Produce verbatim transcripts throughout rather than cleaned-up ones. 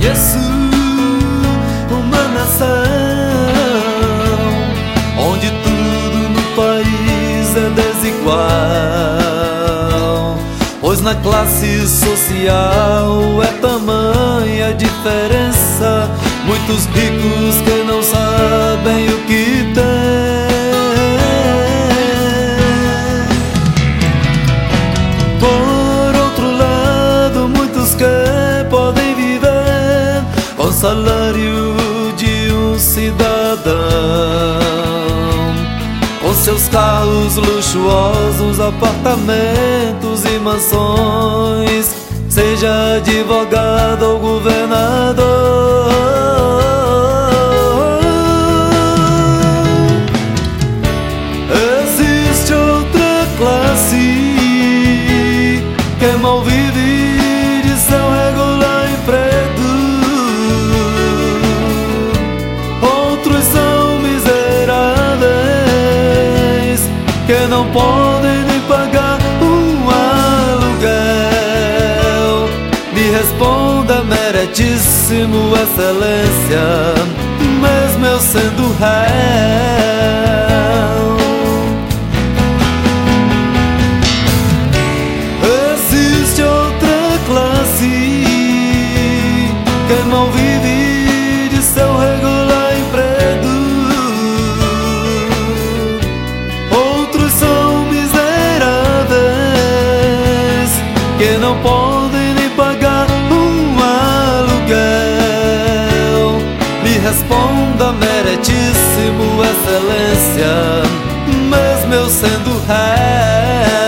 conheço uma nação onde tudo no país é desigual, pois na classe social é tamanha a diferença. Muitos ricos que não sabem o que tem. Por outro lado, muitos que podem viver com o salário de um cidadão, com seus carros luxuosos, apartamentos e mansões, seja advogado ou governador. Existe outra classe que mal vive de seu regular emprego. Outros são miseráveis que não podem nem pagar um aluguel. Me responda, meritíssimo excelência, mesmo eu sendo réu. Existe outra classe que não vive de seu regular emprego. Outros são miseráveis que não podem nem pagar um aluguel. Me responda, meritíssimo excelência, mesmo eu sendo réu.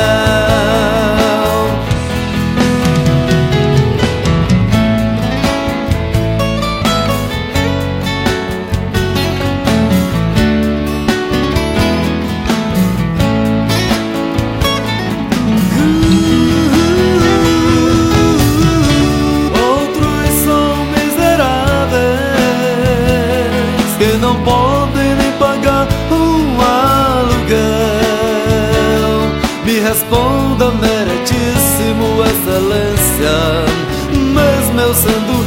Que não podem nem pagar um aluguel. Me responda, meritíssimo excelência, mesmo eu sendo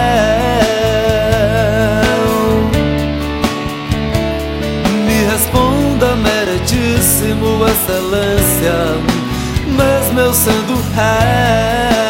réu. Me responda, meritíssimo excelência, mesmo eu sendo réu.